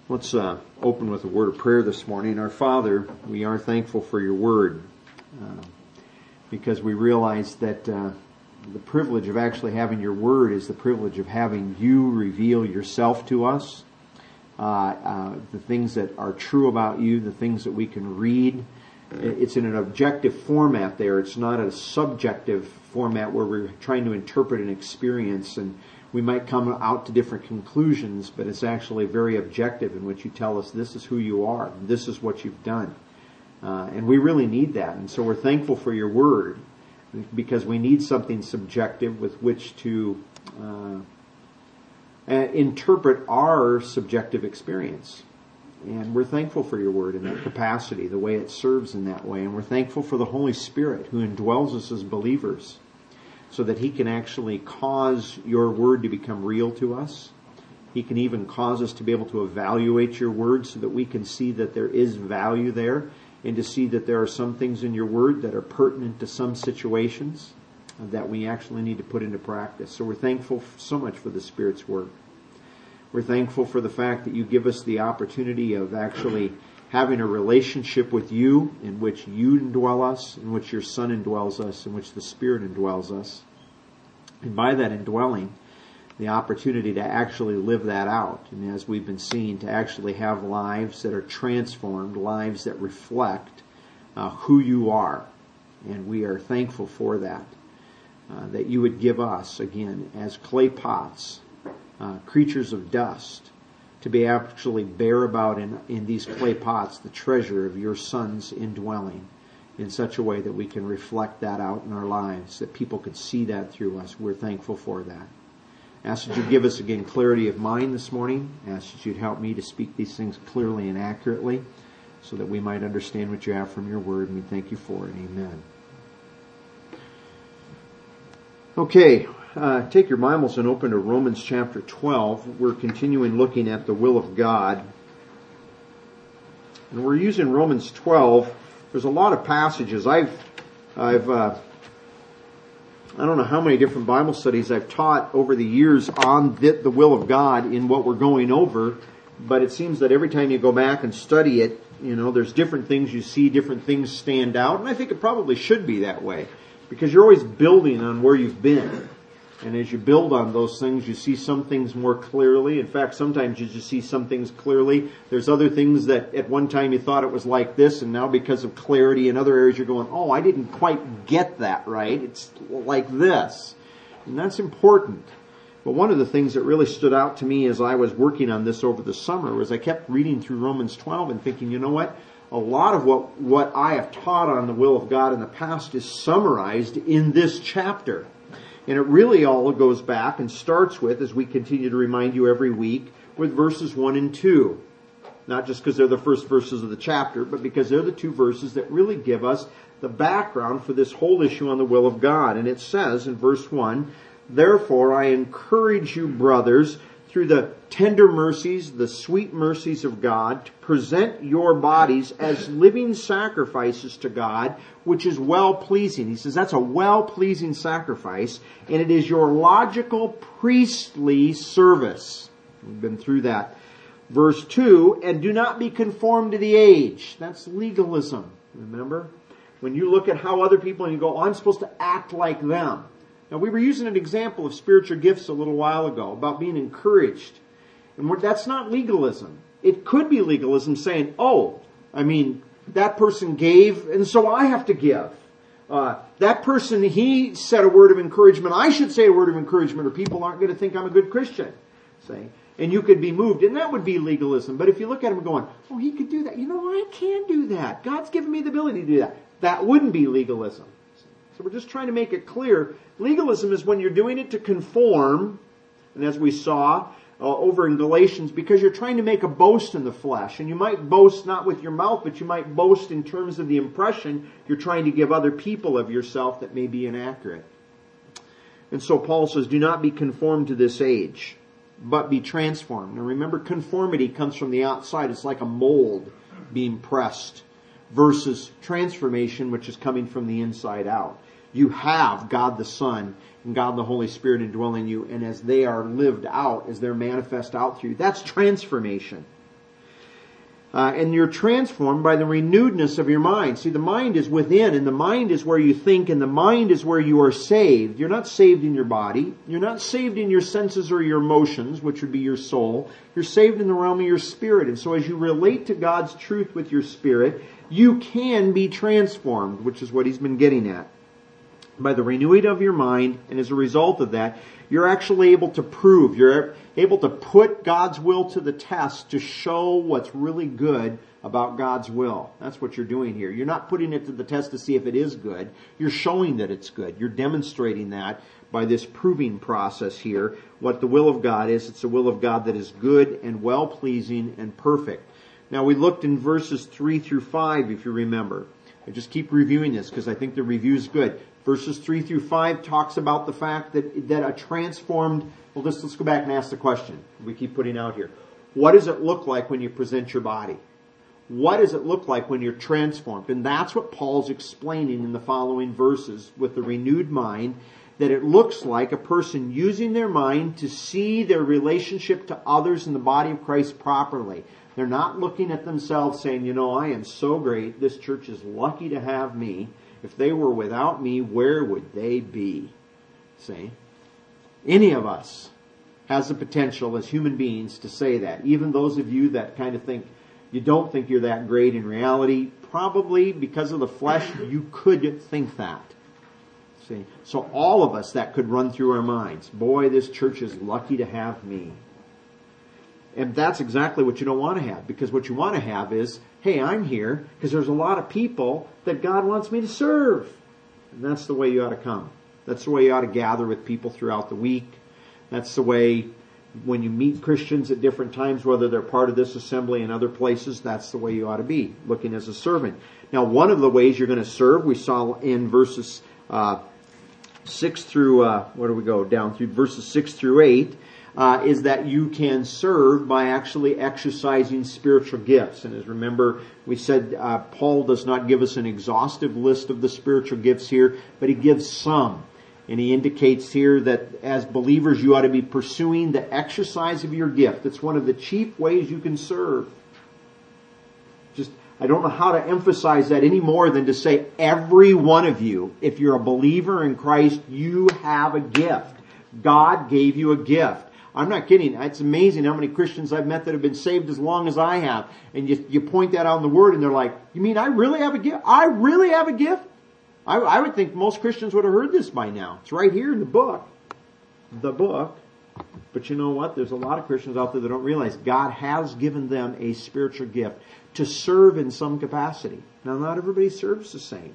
Let's open with a word of prayer this morning. Our Father, we are thankful for your word because we realize that the privilege of actually having your word is the privilege of having you reveal yourself to us, the things that are true about you, the things that we can read. It's in an objective format there. It's not a subjective format where we're trying to interpret an experience and we might come out to different conclusions, but it's actually very objective in which you tell us this is who you are, and this is what you've done. And we really need that. And so we're thankful for your word because we need something subjective with which to interpret our subjective experience. And we're thankful for your word in that capacity, the way it serves in that way. And we're thankful for the Holy Spirit who indwells us as believers, so that He can actually cause your word to become real to us. He can even cause us to be able to evaluate your word so that we can see that there is value there and to see that there are some things in your word that are pertinent to some situations that we actually need to put into practice. So we're thankful so much for the Spirit's work. We're thankful for the fact that you give us the opportunity of actually having a relationship with you in which you indwell us, in which your Son indwells us, in which the Spirit indwells us. And by that indwelling, the opportunity to actually live that out. And as we've been seeing, to actually have lives that are transformed, lives that reflect who you are. And we are thankful for that. That you would give us, again, as clay pots, creatures of dust, to be actually bear about in these clay pots the treasure of your Son's indwelling in such a way that we can reflect that out in our lives, that people could see that through us. We're thankful for that. Ask that you give us again clarity of mind this morning. Ask that you'd help me to speak these things clearly and accurately so that we might understand what you have from your word, and we thank you for it. Amen. Okay. Take your Bibles and open to Romans chapter 12. We're continuing looking at the will of God. And we're using Romans 12. There's a lot of passages. I don't know how many different Bible studies I've taught over the years on the will of God in what we're going over, but it seems that every time you go back and study it, there's different things you see, different things stand out, and I think it probably should be that way, because you're always building on where you've been. And as you build on those things, you see some things more clearly. In fact, sometimes you just see some things clearly. There's other things that at one time you thought it was like this, and now because of clarity in other areas you're going, oh, I didn't quite get that right. It's like this. And that's important. But one of the things that really stood out to me as I was working on this over the summer was I kept reading through Romans 12 and thinking, you know what? A lot of what I have taught on the will of God in the past is summarized in this chapter. And it really all goes back and starts with, as we continue to remind you every week, with verses 1 and 2. Not just because they're the first verses of the chapter, but because they're the two verses that really give us the background for this whole issue on the will of God. And it says in verse 1, "Therefore I encourage you, brothers, through the tender mercies, the sweet mercies of God, to present your bodies as living sacrifices to God, which is well-pleasing." He says that's a well-pleasing sacrifice, and it is your logical priestly service. We've been through that. Verse 2, "And do not be conformed to the age." That's legalism, remember? When you look at how other people and you go, oh, I'm supposed to act like them. Now, we were using an example of spiritual gifts a little while ago about being encouraged. And that's not legalism. It could be legalism saying, that person gave, and so I have to give. That person, he said a word of encouragement. I should say a word of encouragement, or people aren't going to think I'm a good Christian. Say, and you could be moved, and that would be legalism. But if you look at him going, oh, he could do that. I can do that. God's given me the ability to do that. That wouldn't be legalism. So we're just trying to make it clear. Legalism is when you're doing it to conform, and as we saw over in Galatians, because you're trying to make a boast in the flesh. And you might boast not with your mouth, but you might boast in terms of the impression you're trying to give other people of yourself that may be inaccurate. And so Paul says, do not be conformed to this age, but be transformed. Now remember, conformity comes from the outside. It's like a mold being pressed, versus transformation, which is coming from the inside out. You have God the Son and God the Holy Spirit indwelling you, and as they are lived out, as they're manifest out through you, that's transformation. And you're transformed by the renewedness of your mind. See, the mind is within, and the mind is where you think, and the mind is where you are saved. You're not saved in your body. You're not saved in your senses or your emotions, which would be your soul. You're saved in the realm of your spirit. And so as you relate to God's truth with your spirit, you can be transformed, which is what he's been getting at. By the renewing of your mind, and as a result of that, you're actually able to prove, you're able to put God's will to the test to show what's really good about God's will. That's what you're doing here. You're not putting it to the test to see if it is good. You're showing that it's good. You're demonstrating that by this proving process here. What the will of God is, it's the will of God that is good and well-pleasing and perfect. Now we looked in verses 3 through 5, if you remember. I just keep reviewing this because I think the review is good. Verses 3 through 5 talks about the fact that a transformed... Well, let's go back and ask the question we keep putting out here. What does it look like when you present your body? What does it look like when you're transformed? And that's what Paul's explaining in the following verses with the renewed mind, that it looks like a person using their mind to see their relationship to others in the body of Christ properly. They're not looking at themselves saying, I am so great, this church is lucky to have me. If they were without me, where would they be? See? Any of us has the potential as human beings to say that. Even those of you that kind of think, you don't think you're that great in reality, probably because of the flesh, you could think that. See? So all of us, that could run through our minds. Boy, this church is lucky to have me. And that's exactly what you don't want to have. Because what you want to have is, hey, I'm here because there's a lot of people that God wants me to serve. And that's the way you ought to come. That's the way you ought to gather with people throughout the week. That's the way when you meet Christians at different times, whether they're part of this assembly and other places, that's the way you ought to be, looking as a servant. Now, one of the ways you're going to serve, we saw in verses 6 through, down through verses 6 through 8, is that you can serve by actually exercising spiritual gifts. And as remember, we said Paul does not give us an exhaustive list of the spiritual gifts here, but he gives some. And he indicates here that as believers you ought to be pursuing the exercise of your gift. It's one of the chief ways you can serve. I don't know how to emphasize that any more than to say every one of you, if you're a believer in Christ, you have a gift. God gave you a gift. I'm not kidding. It's amazing how many Christians I've met that have been saved as long as I have. And you point that out in the Word and they're like, you mean I really have a gift? I really have a gift? I would think most Christians would have heard this by now. It's right here in the book. The book. But you know what? There's a lot of Christians out there that don't realize God has given them a spiritual gift to serve in some capacity. Now, not everybody serves the same.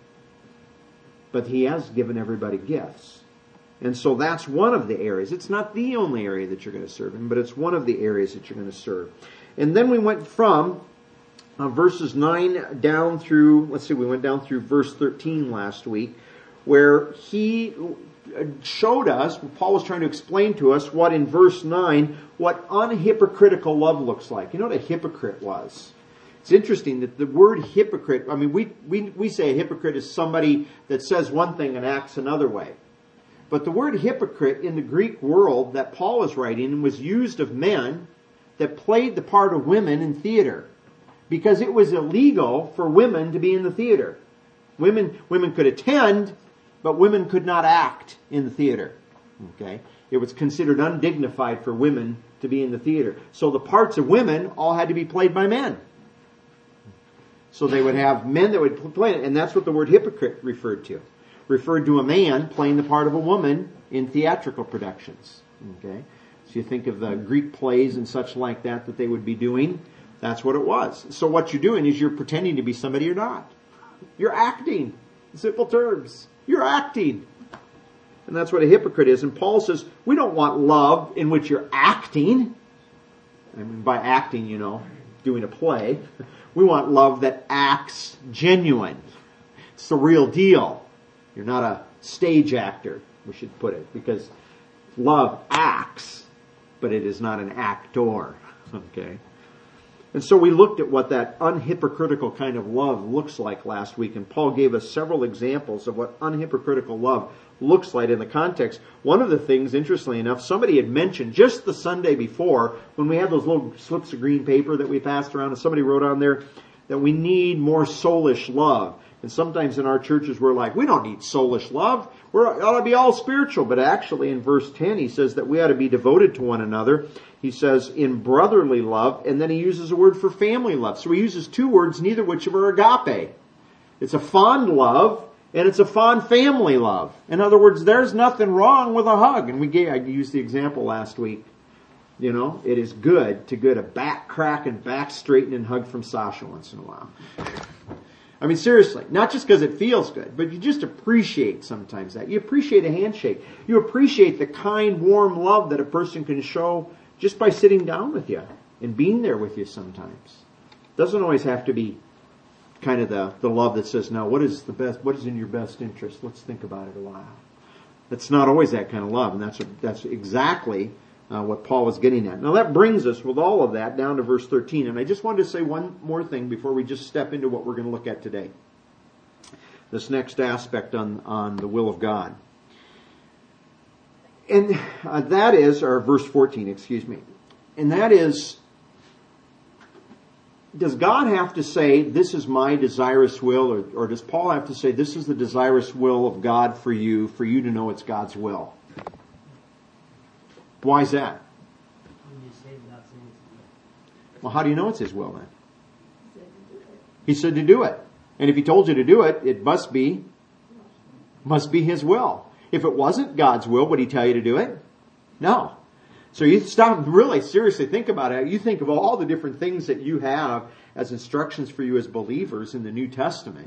But He has given everybody gifts. And so that's one of the areas. It's not the only area that you're going to serve in, but it's one of the areas that you're going to serve. And then we went from verses 9 down through, we went down through verse 13 last week, where he showed us, Paul was trying to explain to us what in verse 9, what unhypocritical love looks like. You know what a hypocrite was? It's interesting that the word hypocrite, we say a hypocrite is somebody that says one thing and acts another way. But the word hypocrite in the Greek world that Paul is writing was used of men that played the part of women in theater. Because it was illegal for women to be in the theater. Women could attend, but women could not act in the theater. Okay? It was considered undignified for women to be in the theater. So the parts of women all had to be played by men. So they would have men that would play it, and that's what the word hypocrite referred to. Referred to a man playing the part of a woman in theatrical productions. Okay? So you think of the Greek plays and such like that they would be doing. That's what it was. So what you're doing is you're pretending to be somebody you're not. You're acting. In simple terms. You're acting. And that's what a hypocrite is. And Paul says, we don't want love in which you're acting. I mean, by acting, doing a play. We want love that acts genuine. It's the real deal. You're not a stage actor, we should put it. Because love acts, but it is not an actor. Okay? And so we looked at what that unhypocritical kind of love looks like last week, and Paul gave us several examples of what unhypocritical love looks like in the context. One of the things, interestingly enough, somebody had mentioned just the Sunday before, when we had those little slips of green paper that we passed around, and somebody wrote on there that we need more soulish love. And sometimes in our churches we're like, we don't need soulish love. We ought to be all spiritual. But actually in verse 10 he says that we ought to be devoted to one another. He says in brotherly love, and then he uses a word for family love. So he uses two words, neither which of are agape. It's a fond love, and it's a fond family love. In other words, there's nothing wrong with a hug. And I used the example last week. You know, it is good to get a back cracking, back straightening hug from Sasha once in a while. I mean, seriously, not just because it feels good, but you just appreciate sometimes that. You appreciate a handshake. You appreciate the kind, warm love that a person can show just by sitting down with you and being there with you sometimes. Doesn't always have to be kind of the love that says, now, what is in your best interest? Let's think about it a while. That's not always that kind of love, and that's exactly what Paul was getting at. Now that brings us, with all of that, down to verse 13. And I just wanted to say one more thing before we just step into what we're going to look at today. This next aspect on the will of God. And that is, or verse 14, excuse me. And that is, does God have to say, this is my desirous will, or does Paul have to say, this is the desirous will of God for you to know it's God's will? Why is that? Well, how do you know it's His will then? He said to do it. And if He told you to do it, it must be His will. If it wasn't God's will, would He tell you to do it? No. So you stop and really seriously think about it. You think of all the different things that you have as instructions for you as believers in the New Testament.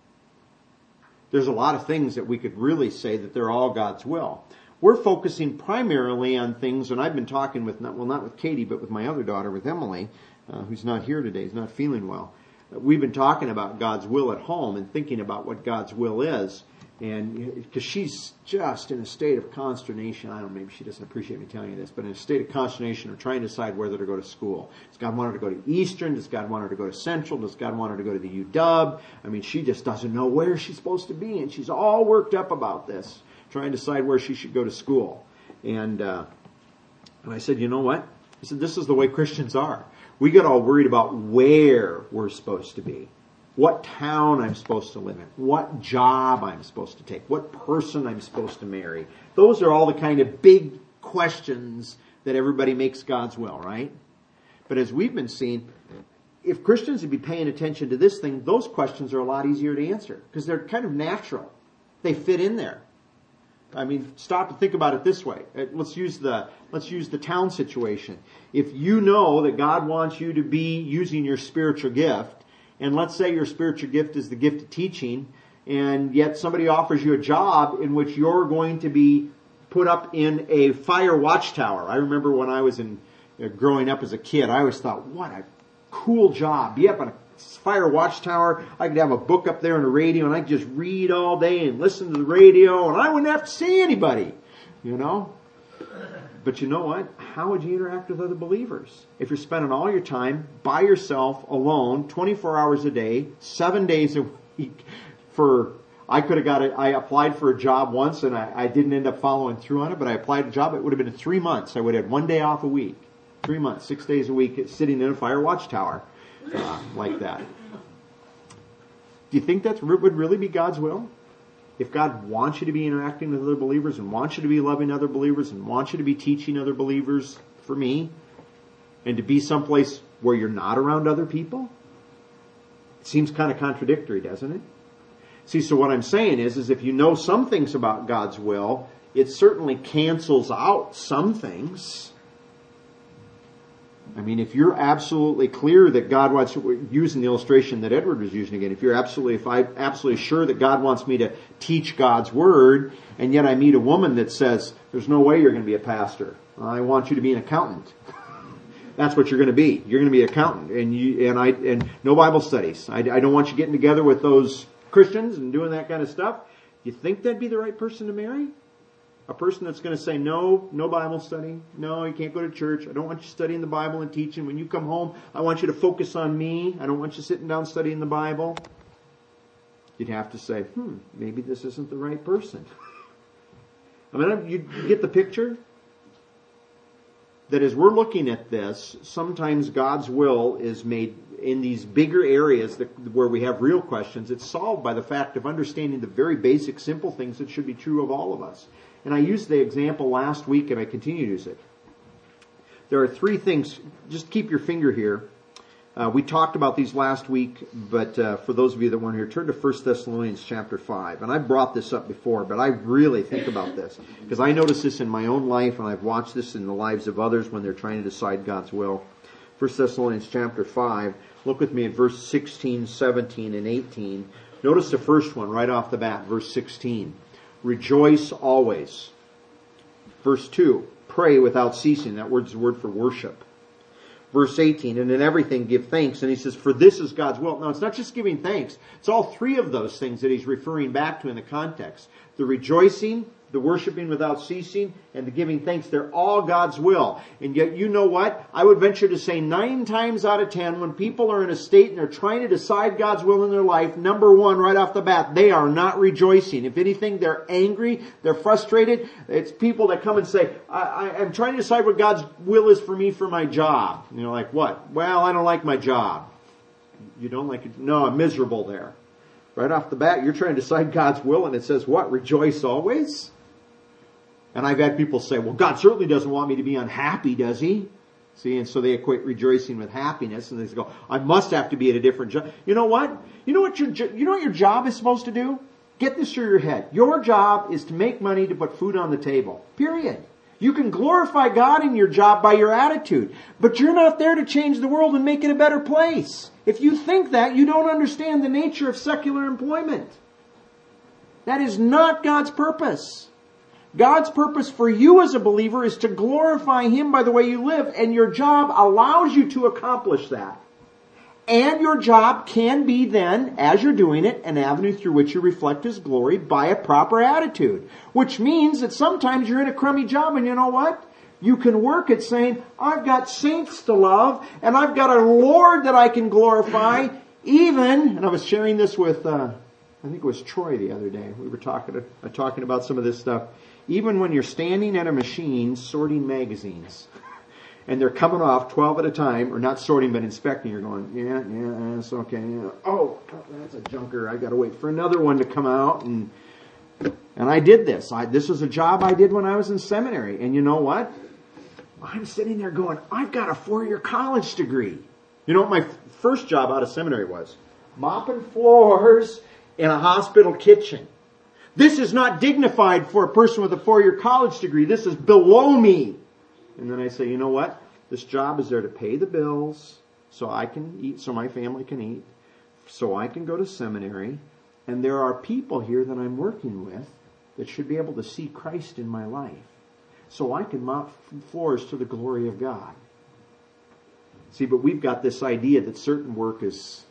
There's a lot of things that we could really say that they're all God's will. We're focusing primarily on things, and I've been talking with, not with Katie, but with my other daughter, with Emily, who's not here today, who's not feeling well. We've been talking about God's will at home and thinking about what God's will is. And because she's just in a state of consternation, I don't know, maybe she doesn't appreciate me telling you this, but in a state of consternation of trying to decide whether to go to school. Does God want her to go to Eastern? Does God want her to go to Central? Does God want her to go to the UW? I mean, she just doesn't know where she's supposed to be, and she's all worked up about this, trying to decide where she should go to school. And I said, you know what? I said, this is the way Christians are. We get all worried about where we're supposed to be. What town I'm supposed to live in, what job I'm supposed to take, what person I'm supposed to marry. Those are all the kind of big questions that everybody makes God's will, right? But as we've been seeing, if Christians would be paying attention to this thing, those questions are a lot easier to answer because they're kind of natural. They fit in there. I mean, stop and think about it this way. Let's use the town situation. If you know that God wants you to be using your spiritual gift, and let's say your spiritual gift is the gift of teaching, and yet somebody offers you a job in which you're going to be put up in a fire watchtower. I remember when I was growing up as a kid, I always thought, what a cool job. Be up in a fire watchtower. I could have a book up there on the radio, and I could just read all day and listen to the radio, and I wouldn't have to see anybody, you know. But you know what? How would you interact with other believers? If you're spending all your time by yourself, alone, 24 hours a day, 7 days a week I applied for a job once and I didn't end up following through on it, but I applied for a job. It would have been 3 months. I would have had 1 day off a week. 3 months, 6 days a week, sitting in a fire watchtower like that. Do you think that would really be God's will? If God wants you to be interacting with other believers and wants you to be loving other believers and wants you to be teaching other believers, for me, and to be someplace where you're not around other people, it seems kind of contradictory, doesn't it? See, so what I'm saying is if you know some things about God's will, it certainly cancels out some things. I mean, if you're absolutely clear that God wants, using the illustration that Edward was using again, if I'm absolutely sure that God wants me to teach God's Word, and yet I meet a woman that says, there's no way you're going to be a pastor. I want you to be an accountant. That's what you're going to be. You're going to be an accountant, and no Bible studies. I don't want you getting together with those Christians and doing that kind of stuff. You think that'd be the right person to marry? A person that's going to say, no Bible study. No, you can't go to church. I don't want you studying the Bible and teaching. When you come home, I want you to focus on me. I don't want you sitting down studying the Bible. You'd have to say, maybe this isn't the right person. I mean, you get the picture? That as we're looking at this, sometimes God's will is made in these bigger areas where we have real questions. It's solved by the fact of understanding the very basic, simple things that should be true of all of us. And I used the example last week, and I continue to use it. There are three things. Just keep your finger here. We talked about these last week, but for those of you that weren't here, turn to 1 Thessalonians chapter 5. And I brought this up before, but I really think about this, because I notice this in my own life, and I've watched this in the lives of others when they're trying to decide God's will. 1 Thessalonians chapter 5, look with me at verse 16, 17, and 18. Notice the first one right off the bat, verse 16. Rejoice always. Verse 2, pray without ceasing. That word's the word for worship. Verse 18, and in everything give thanks. And he says, for this is God's will. Now, it's not just giving thanks. It's all three of those things that he's referring back to in the context. The rejoicing, the worshiping without ceasing, and the giving thanks. They're all God's will. And yet, you know what? I would venture to say 9 times out of 10, when people are in a state and they're trying to decide God's will in their life, number one, right off the bat, they are not rejoicing. If anything, they're angry, they're frustrated. It's people that come and say, I'm trying to decide what God's will is for me for my job. And you're like, what? Well, I don't like my job. You don't like it? No, I'm miserable there. Right off the bat, you're trying to decide God's will, and it says what? Rejoice always? And I've had people say, well, God certainly doesn't want me to be unhappy, does he? See, and so they equate rejoicing with happiness, and they go, I must have to be at a different job. You know what? You know what your job is supposed to do? Get this through your head. Your job is to make money to put food on the table. Period. You can glorify God in your job by your attitude, but you're not there to change the world and make it a better place. If you think that, you don't understand the nature of secular employment. That is not God's purpose. God's purpose for you as a believer is to glorify Him by the way you live, and your job allows you to accomplish that. And your job can be then, as you're doing it, an avenue through which you reflect His glory by a proper attitude. Which means that sometimes you're in a crummy job, and you know what? You can work at saying, I've got saints to love, and I've got a Lord that I can glorify, even, and I was sharing this with, I think it was Troy the other day. We were talking about some of this stuff. Even when you're standing at a machine sorting magazines, and they're coming off 12 at a time, or not sorting but inspecting, you're going, yeah, that's okay. Yeah. Oh, that's a junker. I got to wait for another one to come out. And I did this. This was a job I did when I was in seminary. And you know what? I'm sitting there going, I've got a 4-year college degree. You know what my first job out of seminary was? Mopping floors in a hospital kitchen. This is not dignified for a person with a 4-year college degree. This is below me. And then I say, you know what? This job is there to pay the bills so I can eat, so my family can eat, so I can go to seminary. And there are people here that I'm working with that should be able to see Christ in my life, so I can mop floors to the glory of God. See, but we've got this idea that certain work is,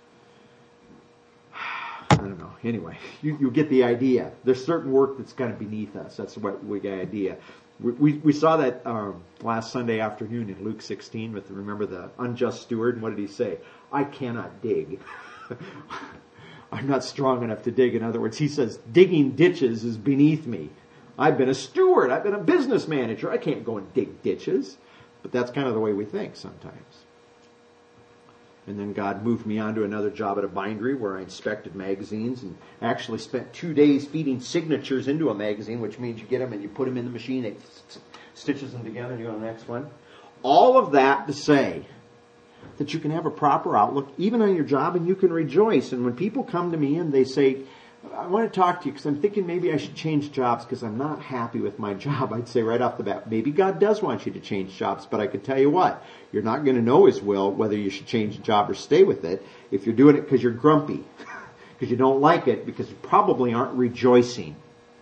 I don't know. Anyway, you get the idea. There's certain work that's kind of beneath us. That's what we get idea. We saw that last Sunday afternoon in Luke 16 with, remember, the unjust steward. And what did he say? I cannot dig. I'm not strong enough to dig. In other words, he says, digging ditches is beneath me. I've been a steward. I've been a business manager. I can't go and dig ditches. But that's kind of the way we think sometimes. And then God moved me on to another job at a bindery where I inspected magazines and actually spent 2 days feeding signatures into a magazine, which means you get them and you put them in the machine, it stitches them together, and you go to the next one. All of that to say that you can have a proper outlook even on your job, and you can rejoice. And when people come to me and they say, I want to talk to you because I'm thinking maybe I should change jobs because I'm not happy with my job, I'd say right off the bat, maybe God does want you to change jobs, but I could tell you what, you're not going to know His will whether you should change the job or stay with it if you're doing it because you're grumpy, because you don't like it, because you probably aren't rejoicing.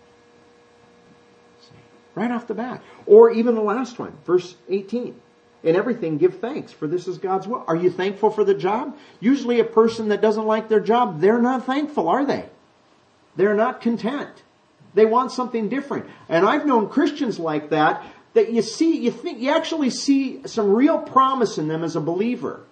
Right off the bat. Or even the last one, verse 18. In everything give thanks, for this is God's will. Are you thankful for the job? Usually a person that doesn't like their job, they're not thankful, are they? They're not content. They want something different. And I've known Christians like that you actually see some real promise in them as a believer.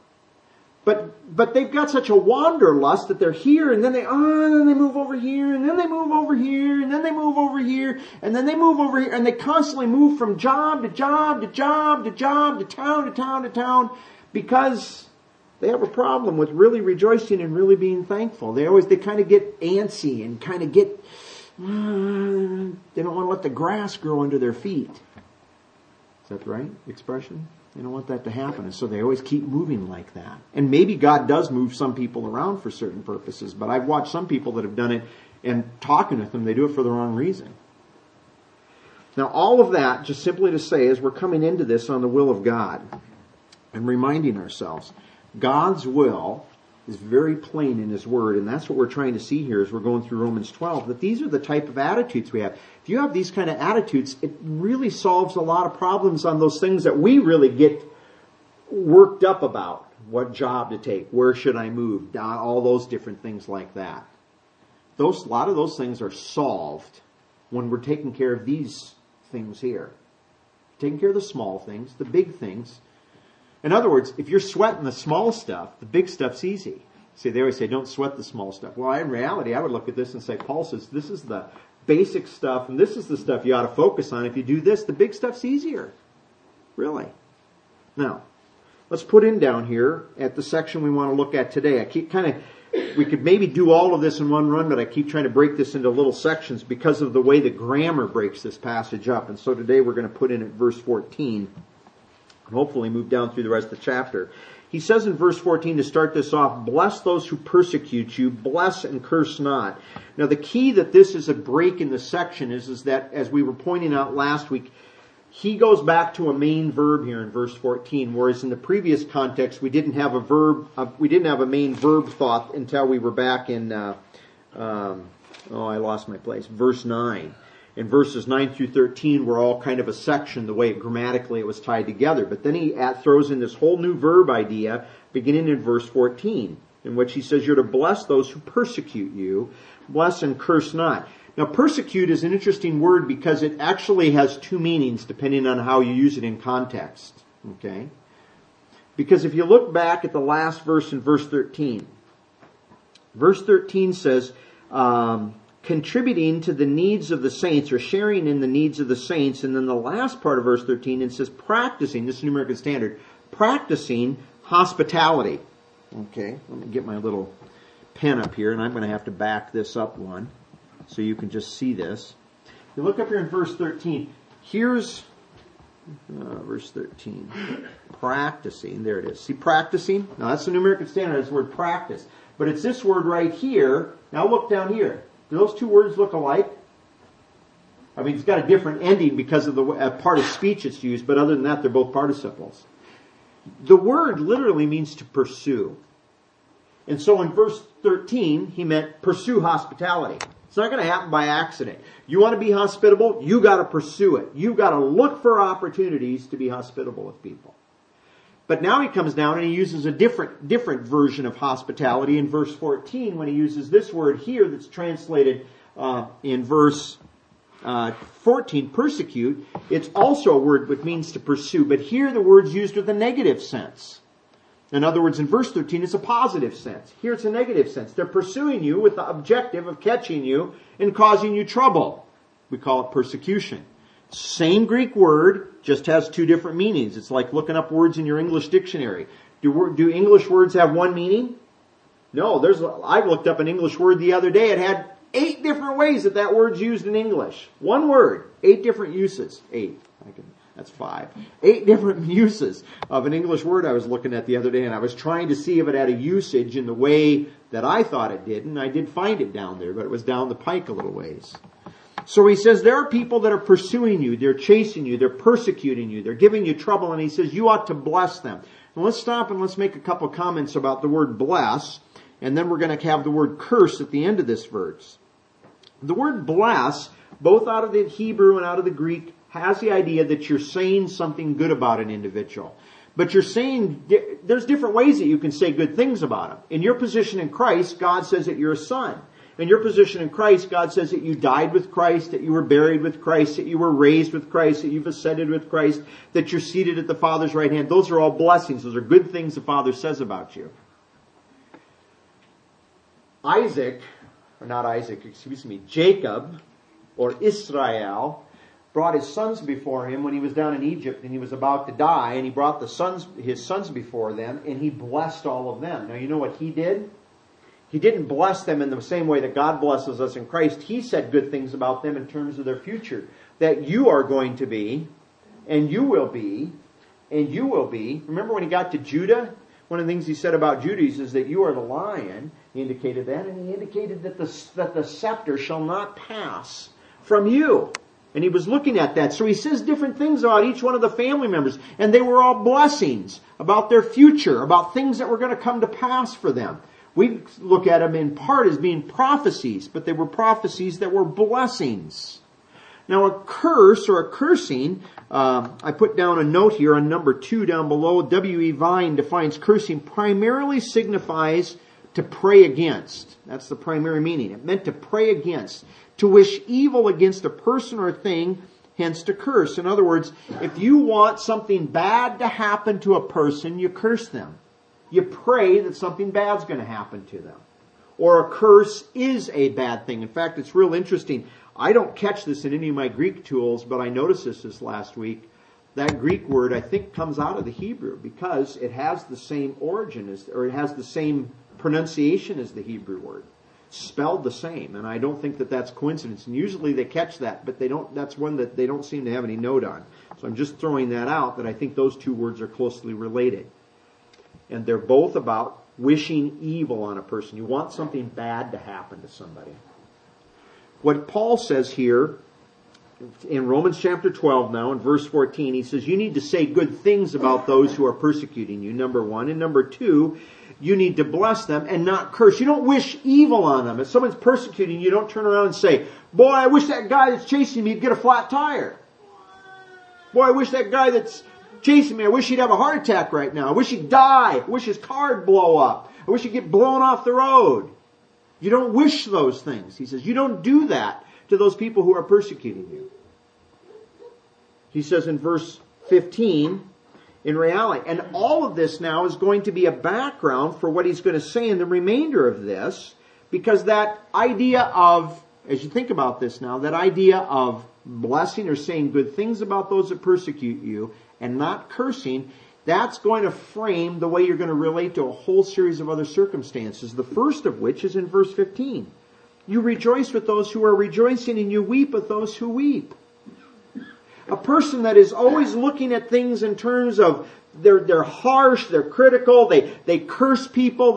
But they've got such a wanderlust that they're here and then they move over here and then they move over here and then they move over here and then they move over here and they constantly move from job to job to job to job to town to town to town because they have a problem with really rejoicing and really being thankful. They kind of get antsy and kind of get, they don't want to let the grass grow under their feet. Is that the right expression? They don't want that to happen, and so they always keep moving like that. And maybe God does move some people around for certain purposes, but I've watched some people that have done it, and talking with them, they do it for the wrong reason. Now, all of that, just simply to say, as we're coming into this on the will of God, and reminding ourselves, God's will is very plain in His Word, and that's what we're trying to see here as we're going through Romans 12, that these are the type of attitudes we have. If you have these kind of attitudes, it really solves a lot of problems on those things that we really get worked up about. What job to take, where should I move, all those different things like that. A lot of those things are solved when we're taking care of these things here. Taking care of the small things, the big things. In other words, if you're sweating the small stuff, the big stuff's easy. See, they always say, don't sweat the small stuff. Well, in reality, I would look at this and say, Paul says, this is the basic stuff, and this is the stuff you ought to focus on. If you do this, the big stuff's easier. Really. Now, let's put in down here at the section we want to look at today. We could maybe do all of this in one run, but I keep trying to break this into little sections because of the way the grammar breaks this passage up. And so today we're going to put in at verse 14. And hopefully move down through the rest of the chapter. He says in verse 14 to start this off, bless those who persecute you, bless and curse not. Now the key that this is a break in the section is that, as we were pointing out last week, he goes back to a main verb here in verse 14, whereas in the previous context we didn't have a main verb thought until we were back in, I lost my place, verse 9. And verses 9 through 13 were all kind of a section, the way grammatically it was tied together. But then he throws in this whole new verb idea, beginning in verse 14, in which he says you're to bless those who persecute you, bless and curse not. Now, persecute is an interesting word because it actually has two meanings depending on how you use it in context. Okay? Because if you look back at the last verse in verse 13, verse 13 says, contributing to the needs of the saints, or sharing in the needs of the saints. And then the last part of verse 13, it says practicing, this is New American Standard, practicing hospitality. Okay, let me get my little pen up here, and I'm going to have to back this up one so you can just see this. You look up here in verse 13. Here's verse 13. Practicing, there it is. See, practicing? Now that's the New American Standard, it's the word practice. But it's this word right here. Now look down here. Do those two words look alike? I mean, it's got a different ending because of the part of speech it's used, but other than that, they're both participles. The word literally means to pursue. And so in verse 13, he meant pursue hospitality. It's not going to happen by accident. You want to be hospitable? You got to pursue it. You got to look for opportunities to be hospitable with people. But now he comes down and he uses a different version of hospitality in verse 14 when he uses this word here that's translated in verse 14, persecute. It's also a word which means to pursue, but here the word's used with a negative sense. In other words, in verse 13, it's a positive sense. Here it's a negative sense. They're pursuing you with the objective of catching you and causing you trouble. We call it persecution. Same Greek word, just has two different meanings. It's like looking up words in your English dictionary. Do English words have one meaning? No, I looked up an English word the other day. It had 8 different ways that word's used in English. One word, 8 different uses. 8. That's 5. 8 different uses of an English word I was looking at the other day, and I was trying to see if it had a usage in the way that I thought it did, and I did find it down there, but it was down the pike a little ways. So he says there are people that are pursuing you, they're chasing you, they're persecuting you, they're giving you trouble, and he says you ought to bless them. Now let's stop and let's make a couple comments about the word bless, and then we're going to have the word curse at the end of this verse. The word bless, both out of the Hebrew and out of the Greek, has the idea that you're saying something good about an individual. But you're saying, there's different ways that you can say good things about him. In your position in Christ, God says that you're a son. And your position in Christ, God says that you died with Christ, that you were buried with Christ, that you were raised with Christ, that you've ascended with Christ, that you're seated at the Father's right hand. Those are all blessings. Those are good things the Father says about you. Jacob, or Israel, brought his sons before him when he was down in Egypt and he was about to die, and he brought his sons before them, and he blessed all of them. Now you know what he did? He didn't bless them in the same way that God blesses us in Christ. He said good things about them in terms of their future. That you are going to be, and you will be, and you will be. Remember when he got to Judah? One of the things he said about Judah is that you are the lion. He indicated that, and he indicated that the scepter shall not pass from you. And he was looking at that. So he says different things about each one of the family members. And they were all blessings about their future, about things that were going to come to pass for them. We look at them in part as being prophecies, but they were prophecies that were blessings. Now a curse or a cursing, I put down a note here on number 2 down below. W.E. Vine defines cursing primarily signifies to pray against. That's the primary meaning. It meant to pray against. To wish evil against a person or thing, hence to curse. In other words, if you want something bad to happen to a person, you curse them. You pray that something bad's going to happen to them. Or a curse is a bad thing. In fact, it's real interesting. I don't catch this in any of my Greek tools, but I noticed this last week. That Greek word, I think, comes out of the Hebrew because it has the same origin or it has the same pronunciation as the Hebrew word. Spelled the same, and I don't think that that's coincidence. And usually they catch that, but they don't. That's one that they don't seem to have any note on. So I'm just throwing that out, that I think those two words are closely related. And they're both about wishing evil on a person. You want something bad to happen to somebody. What Paul says here in Romans chapter 12 now, in verse 14, he says you need to say good things about those who are persecuting you, number one. And number two, you need to bless them and not curse. You don't wish evil on them. If someone's persecuting you, don't turn around and say, boy, I wish that guy that's chasing me would get a flat tire. Boy, I wish that guy that's chasing me, I wish he'd have a heart attack right now. I wish he'd die. I wish his car would blow up. I wish he'd get blown off the road. You don't wish those things. He says, you don't do that to those people who are persecuting you. He says in verse 15, in reality, and all of this now is going to be a background for what he's going to say in the remainder of this, because that idea of, as you think about this now, that idea of blessing or saying good things about those that persecute you and not cursing, that's going to frame the way you're going to relate to a whole series of other circumstances. The first of which is in verse 15. You rejoice with those who are rejoicing, and you weep with those who weep. A person that is always looking at things in terms of they're harsh, they're critical, they curse people.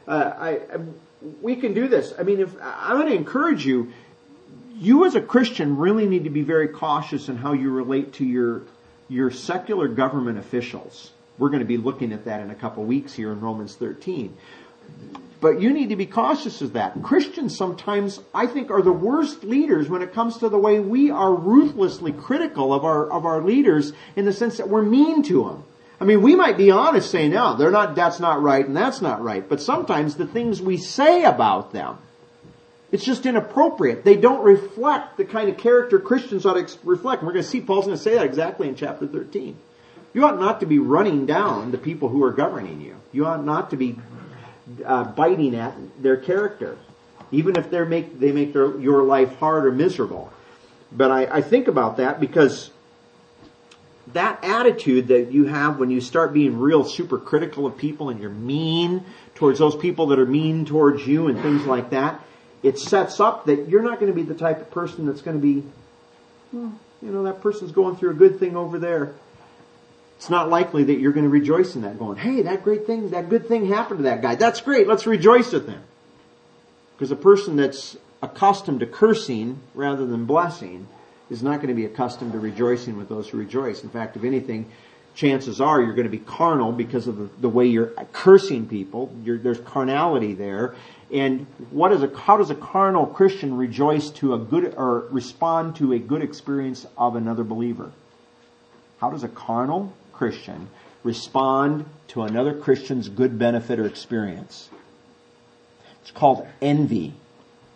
We can do this. I mean, I'm going to encourage you. You as a Christian really need to be very cautious in how you relate to your secular government officials. We're going to be looking at that in a couple weeks here in Romans 13. But you need to be cautious of that. Christians sometimes, I think, are the worst leaders when it comes to the way we are ruthlessly critical of our leaders, in the sense that we're mean to them. I mean, we might be honest saying, no, that's not right and that's not right. But sometimes the things we say about them, it's just inappropriate. They don't reflect the kind of character Christians ought to reflect. And we're going to see Paul's going to say that exactly in chapter 13. You ought not to be running down the people who are governing you. You ought not to be biting at their character, even if they make your life hard or miserable. But I think about that because that attitude that you have when you start being real super critical of people and you're mean towards those people that are mean towards you and things like that, it sets up that you're not going to be the type of person that's going to be, that person's going through a good thing over there. It's not likely that you're going to rejoice in that, going, hey, that good thing happened to that guy. That's great. Let's rejoice with him. Because a person that's accustomed to cursing rather than blessing is not going to be accustomed to rejoicing with those who rejoice. In fact, if anything, chances are you're going to be carnal because of the way you're cursing people. There's carnality there. And how does a carnal Christian rejoice to a good, or respond to a good experience of another believer? How does a carnal Christian respond to another Christian's good benefit or experience? It's called envy.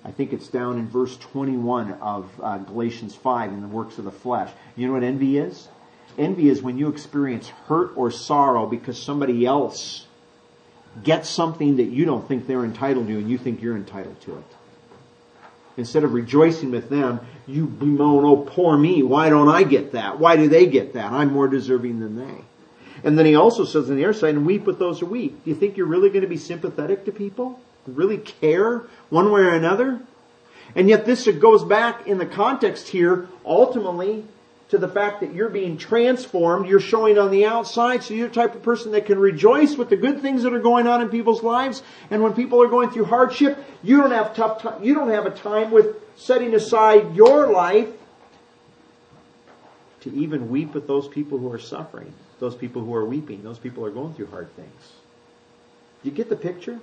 I think it's down in verse 21 of Galatians 5 in the works of the flesh. You know what envy is? Envy is when you experience hurt or sorrow because somebody else gets something that you don't think they're entitled to and you think you're entitled to it. Instead of rejoicing with them, you bemoan, oh, poor me, why don't I get that? Why do they get that? I'm more deserving than they. And then he also says on the other side, and weep with those who weep. Do you think you're really going to be sympathetic to people? Really care one way or another? And yet this goes back in the context here, ultimately, to the fact that you're being transformed, you're showing on the outside, so you're the type of person that can rejoice with the good things that are going on in people's lives. And when people are going through hardship, you don't have a time with setting aside your life to even weep with those people who are suffering, those people who are weeping, those people who are going through hard things. Do you get the picture?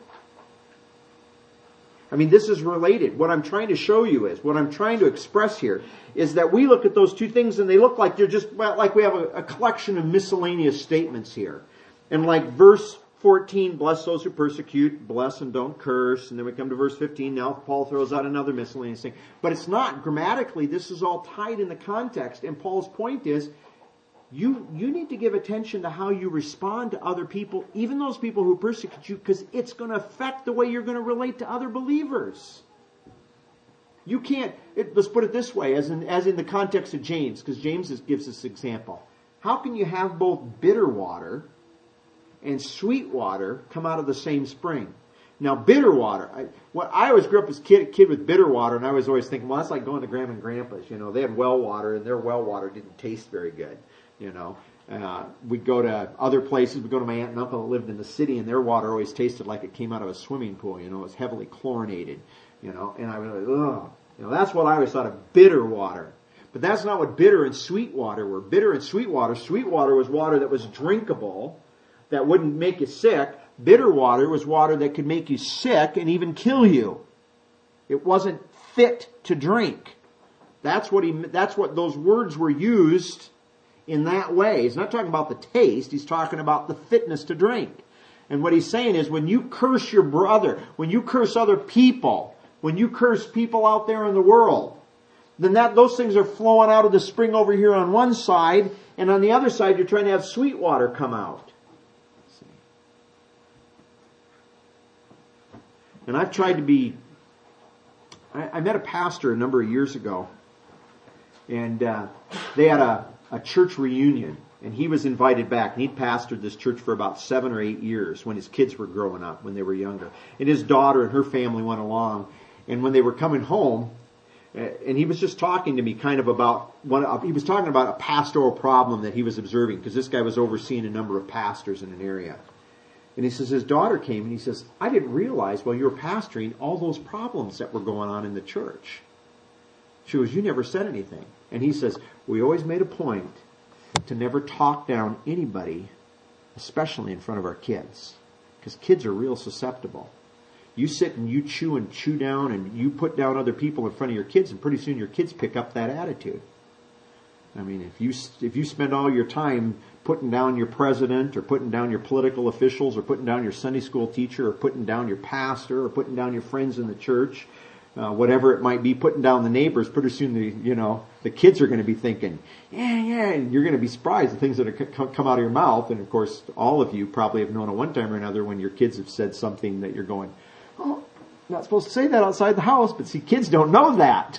I mean, this is related. What I'm trying to show you is, what I'm trying to express here, is that we look at those two things and they look like they're just, like we have a collection of miscellaneous statements here. And like verse 14, bless those who persecute, bless and don't curse. And then we come to verse 15, now Paul throws out another miscellaneous thing. But it's not. Grammatically, this is all tied in the context. And Paul's point is, you need to give attention to how you respond to other people, even those people who persecute you, because it's going to affect the way you're going to relate to other believers. You can't, let's put it this way, as in the context of James, because James gives this example. How can you have both bitter water and sweet water come out of the same spring? Now, bitter water, I always grew up as a kid with bitter water, and I was always thinking, well, that's like going to Grandma and Grandpa's. You know, they had well water, and their well water didn't taste very good. You know, we'd go to other places. We'd go to my aunt and uncle that lived in the city, and their water always tasted like it came out of a swimming pool. You know, it was heavily chlorinated. You know, and I was like, ugh. You know, that's what I always thought of bitter water. But that's not what bitter and sweet water were. Bitter and sweet water was water that was drinkable, that wouldn't make you sick. Bitter water was water that could make you sick and even kill you. It wasn't fit to drink. That's what those words were used in that way. He's not talking about the taste. He's talking about the fitness to drink. And what he's saying is when you curse your brother, when you curse other people, when you curse people out there in the world, then those things are flowing out of the spring over here on one side, and on the other side you're trying to have sweet water come out. And I've tried to be... I met a pastor a number of years ago, and they had a church reunion, and he was invited back. And he'd pastored this church for about 7 or 8 years when his kids were growing up, when they were younger. And his daughter and her family went along, and when they were coming home, and he was just talking to me kind of about, he was talking about a pastoral problem that he was observing, because this guy was overseeing a number of pastors in an area. And he says his daughter came and he says, I didn't realize while you were pastoring all those problems that were going on in the church. She goes, you never said anything. And he says, we always made a point to never talk down anybody, especially in front of our kids. Because kids are real susceptible. You sit and you chew down and you put down other people in front of your kids, and pretty soon your kids pick up that attitude. I mean, if you spend all your time putting down your president or putting down your political officials or putting down your Sunday school teacher or putting down your pastor or putting down your friends in the church, whatever it might be, putting down the neighbors, pretty soon the kids are going to be thinking, yeah, and you're going to be surprised the things that are come out of your mouth. And of course, all of you probably have known at one time or another when your kids have said something that you're going, oh, not supposed to say that outside the house, but see, kids don't know that.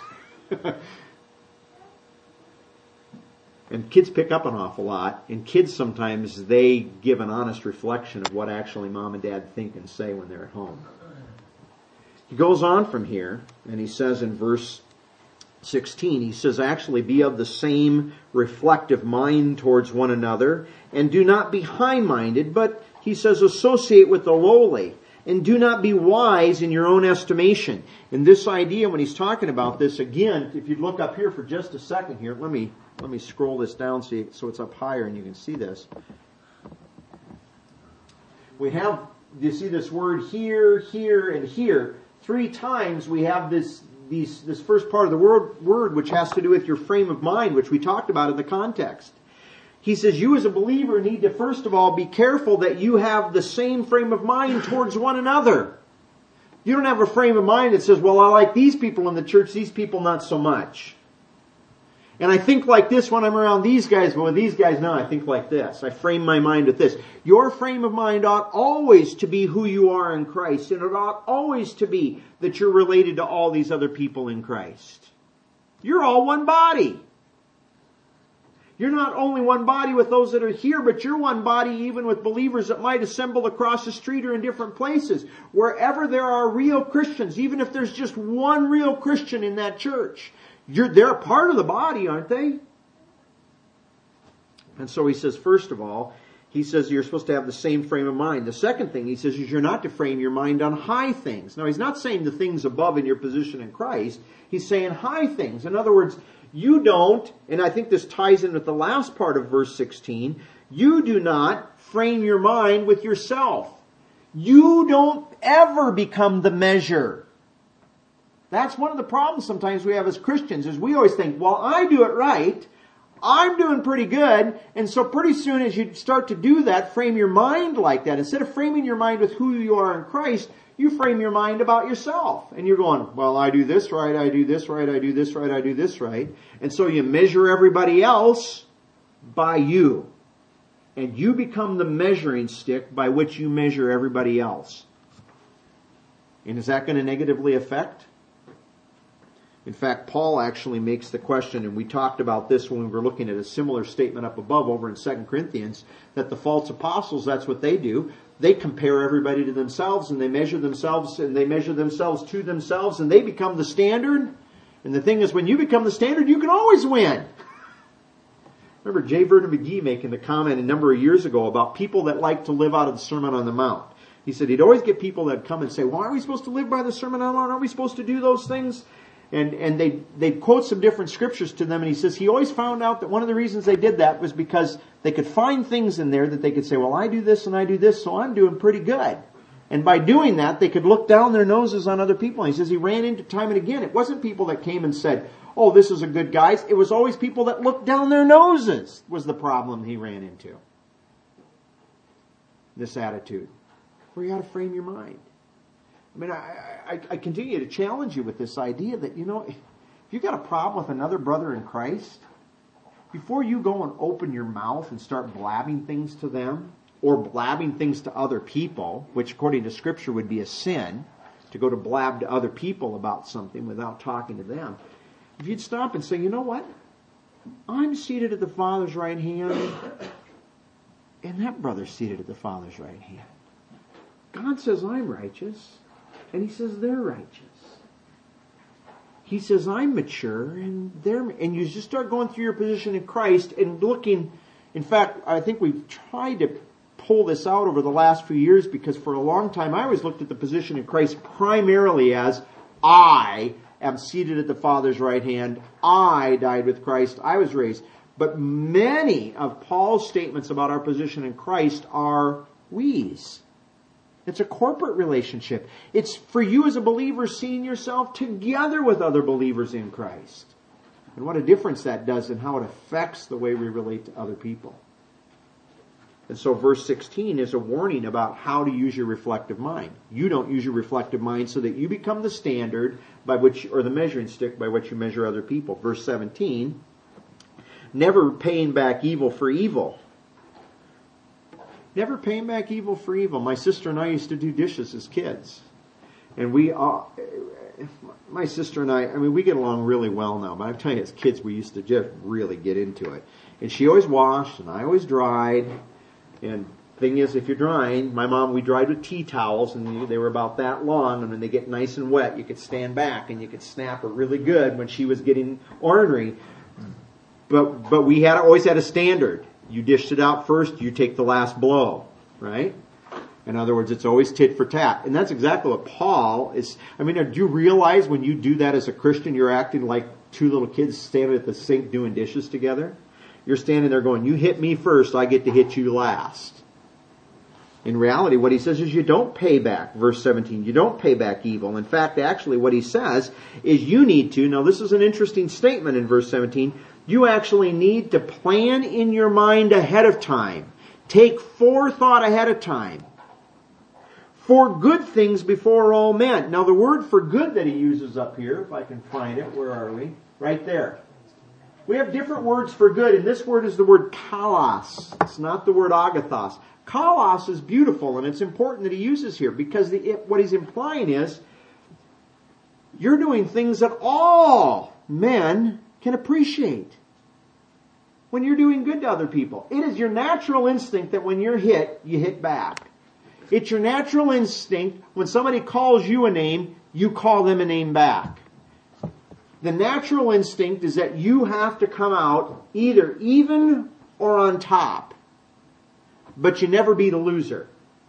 And kids pick up an awful lot, and kids sometimes, they give an honest reflection of what actually mom and dad think and say when they're at home. He goes on from here, and he says in verse 16, he says, actually be of the same reflective mind towards one another, and do not be high-minded, but he says associate with the lowly, and do not be wise in your own estimation. And this idea, when he's talking about this, again, if you look up here for just a second here, let me scroll this down so it's up higher and you can see this. We have, you see this word here, here, and here. 3 times we have this first part of the word which has to do with your frame of mind, which we talked about in the context. He says you as a believer need to first of all be careful that you have the same frame of mind towards one another. You don't have a frame of mind that says, well, I like these people in the church, these people not so much. And I think like this when I'm around these guys, but with these guys, no, I think like this. I frame my mind with this. Your frame of mind ought always to be who you are in Christ. And it ought always to be that you're related to all these other people in Christ. You're all one body. You're not only one body with those that are here, but you're one body even with believers that might assemble across the street or in different places. Wherever there are real Christians, even if there's just one real Christian in that church, they're a part of the body, aren't they? And so he says, first of all, he says you're supposed to have the same frame of mind. The second thing he says is you're not to frame your mind on high things. Now he's not saying the things above in your position in Christ. He's saying high things. In other words, you don't, and I think this ties in with the last part of verse 16, you do not frame your mind with yourself. You don't ever become the measure. That's one of the problems sometimes we have as Christians, is we always think, well, I do it right, I'm doing pretty good, and so pretty soon as you start to do that, frame your mind like that. Instead of framing your mind with who you are in Christ, you frame your mind about yourself. And you're going, well, I do this right, I do this right, I do this right, I do this right. And so you measure everybody else by you. And you become the measuring stick by which you measure everybody else. And is that going to negatively affect? In fact, Paul actually makes the question, and we talked about this when we were looking at a similar statement up above over in 2 Corinthians, that the false apostles, that's what they do. They compare everybody to themselves, and they measure themselves to themselves, and they become the standard. And the thing is, when you become the standard, you can always win. Remember J. Vernon McGee making the comment a number of years ago about people that like to live out of the Sermon on the Mount. He said he'd always get people that come and say, well, aren't we supposed to live by the Sermon on the Mount? Aren't we supposed to do those things? And they'd quote some different scriptures to them, and he says he always found out that one of the reasons they did that was because they could find things in there that they could say, well, I do this and I do this, so I'm doing pretty good. And by doing that, they could look down their noses on other people. And he says he ran into time and again. It wasn't people that came and said, oh, this is a good guy. It was always people that looked down their noses was the problem he ran into. This attitude. Where you got to frame your mind. I mean, I continue to challenge you with this idea that, if you've got a problem with another brother in Christ, before you go and open your mouth and start blabbing things to them, or blabbing things to other people, which according to Scripture would be a sin, to go to blab to other people about something without talking to them, if you'd stop and say, you know what? I'm seated at the Father's right hand, and that brother's seated at the Father's right hand. God says I'm righteous. And he says they're righteous. He says I'm mature and and you just start going through your position in Christ and looking. In fact, I think we've tried to pull this out over the last few years because for a long time I always looked at the position in Christ primarily as I am seated at the Father's right hand. I died with Christ. I was raised. But many of Paul's statements about our position in Christ are we's. It's a corporate relationship. It's for you as a believer seeing yourself together with other believers in Christ. And what a difference that does in how it affects the way we relate to other people. And so verse 16 is a warning about how to use your reflective mind. You don't use your reflective mind so that you become the standard by which, or the measuring stick by which you measure other people. Verse 17, never paying back evil for evil. Never paying back evil for evil. My sister and I used to do dishes as kids. And my sister and I we get along really well now. But I'm telling you, as kids, we used to just really get into it. And she always washed, and I always dried. And thing is, if you're drying, we dried with tea towels, and they were about that long. And when they get nice and wet, you could stand back, and you could snap her really good when she was getting ornery. But we always had a standard. You dished it out first, you take the last blow, right? In other words, it's always tit for tat. And that's exactly what Paul is. Do you realize when you do that as a Christian, you're acting like two little kids standing at the sink doing dishes together? You're standing there going, you hit me first, I get to hit you last. In reality, what he says is you don't pay back, verse 17, you don't pay back evil. In fact, actually what he says is you need to, now this is an interesting statement in verse 17, you actually need to plan in your mind ahead of time. Take forethought ahead of time. for good things before all men. Now the word for good that he uses up here, if I can find it, where are we? Right there. We have different words for good, and this word is the word kalos. It's not the word agathos. Kalos is beautiful, and it's important that he uses here, because what he's implying is, you're doing things that all men can appreciate. When you're doing good to other people. It is your natural instinct that when you're hit, you hit back. It's your natural instinct when somebody calls you a name, you call them a name back. The natural instinct is that you have to come out either even or on top. But you never be the loser.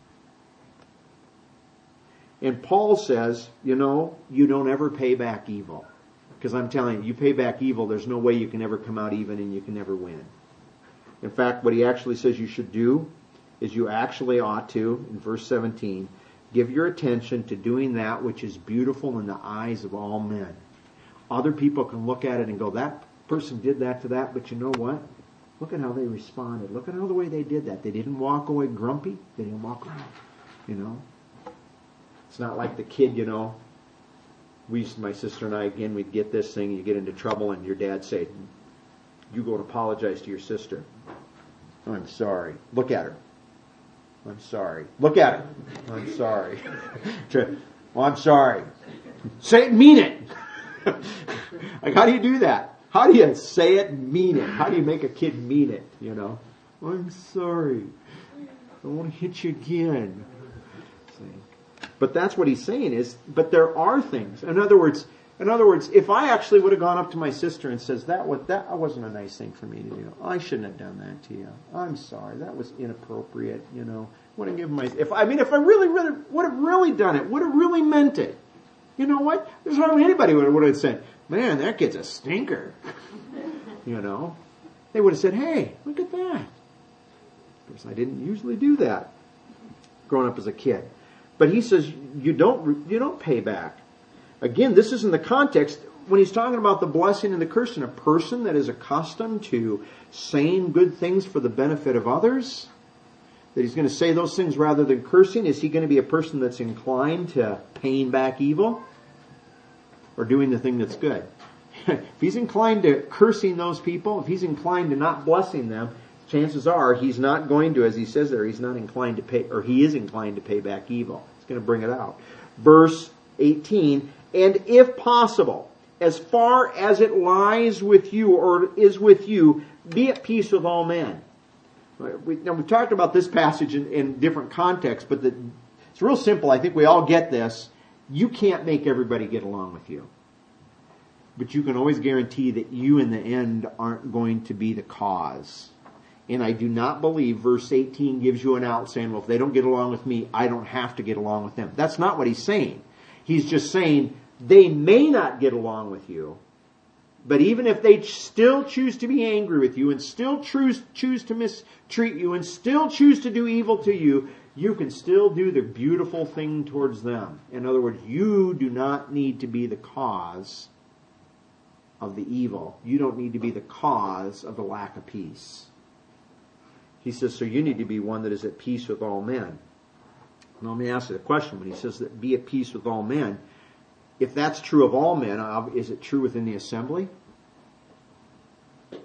And Paul says, you don't ever pay back evil. Because I'm telling you, you pay back evil, there's no way you can ever come out even and you can never win. In fact, what he actually says you should do is you actually ought to, in verse 17, give your attention to doing that which is beautiful in the eyes of all men. Other people can look at it and go, that person did that to that, but you know what? Look at how they responded. Look at how the way they did that. They didn't walk away grumpy. They didn't walk around, It's not like the kid, my sister and I, again, we'd get this thing, you get into trouble, and your dad say, you go and apologize to your sister. I'm sorry. Look at her. I'm sorry. Look at her. I'm sorry. I'm sorry. Say it, mean it. Like, how do you do that? How do you say it, mean it? How do you make a kid mean it, I'm sorry. I won't hit you again. But that's what he's saying is, but there are things. In other words, if I actually would have gone up to my sister and says, that wasn't a nice thing for me to do. I shouldn't have done that to you. I'm sorry. That was inappropriate, Wouldn't give if I really would have really done it, would have really meant it. You know what? There's hardly anybody who would have said, man, that kid's a stinker. They would have said, hey, look at that. Of course, I didn't usually do that growing up as a kid. But he says, you don't pay back. Again, this is in the context when he's talking about the blessing and the cursing. A person that is accustomed to saying good things for the benefit of others, that he's going to say those things rather than cursing, is he going to be a person that's inclined to paying back evil or doing the thing that's good? If he's inclined to cursing those people, if he's inclined to not blessing them, chances are he's not going to, as he says there, he's not inclined to pay, or he is inclined to pay back evil. He's going to bring it out. Verse 18, and if possible, as far as it lies with you or is with you, be at peace with all men. We've talked about this passage in different contexts, but it's real simple. I think we all get this. You can't make everybody get along with you. But you can always guarantee that you in the end aren't going to be the cause. And I do not believe verse 18 gives you an out saying, well, if they don't get along with me, I don't have to get along with them. That's not what he's saying. He's just saying they may not get along with you, but even if they still choose to be angry with you and still choose to mistreat you and still choose to do evil to you, you can still do the beautiful thing towards them. In other words, you do not need to be the cause of the evil. You don't need to be the cause of the lack of peace. He says, so you need to be one that is at peace with all men. Now let me ask you the question. When he says that be at peace with all men, if that's true of all men, is it true within the assembly? Yeah.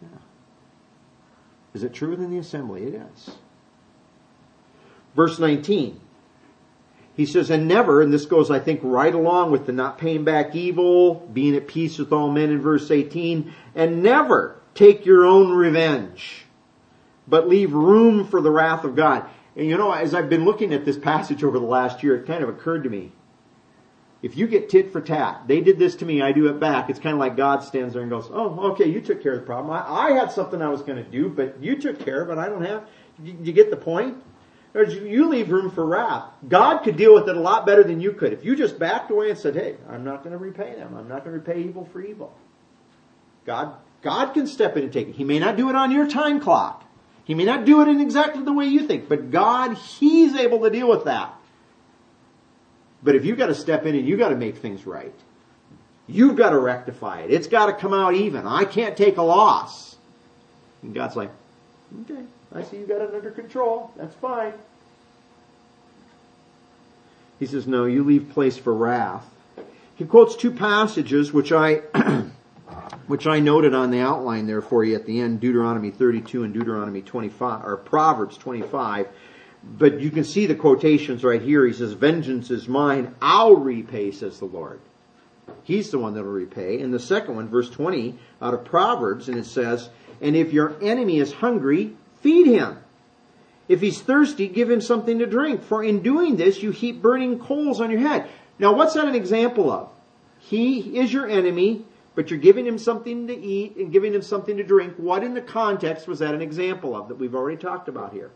Is it true within the assembly? It is. Verse 19. He says, and never, and this goes, I think, right along with the not paying back evil, being at peace with all men in verse 18, and never take your own revenge, but leave room for the wrath of God. And as I've been looking at this passage over the last year, it kind of occurred to me, if you get tit for tat, they did this to me, I do it back, it's kind of like God stands there and goes, oh, okay, you took care of the problem. I had something I was going to do, but you took care of it, I don't have. You get the point? You leave room for wrath. God could deal with it a lot better than you could. If you just backed away and said, hey, I'm not going to repay them. I'm not going to repay evil for evil. God can step in and take it. He may not do it on your time clock. He may not do it in exactly the way you think. But God, He's able to deal with that. But if you've got to step in and you've got to make things right, you've got to rectify it. It's got to come out even. I can't take a loss. And God's like, okay, I see you got it under control. That's fine. He says, no, you leave place for wrath. He quotes two passages which I noted on the outline there for you at the end, Deuteronomy 32 and Deuteronomy 25, or Proverbs 25. But you can see the quotations right here. He says, vengeance is mine, I'll repay, says the Lord. He's the one that will repay. And the second one, verse 20, out of Proverbs, and it says, and if your enemy is hungry, feed him. If he's thirsty, give him something to drink. For in doing this, you heap burning coals on your head. Now, what's that an example of? He is your enemy, but you're giving him something to eat and giving him something to drink. What in the context was that an example of that we've already talked about here?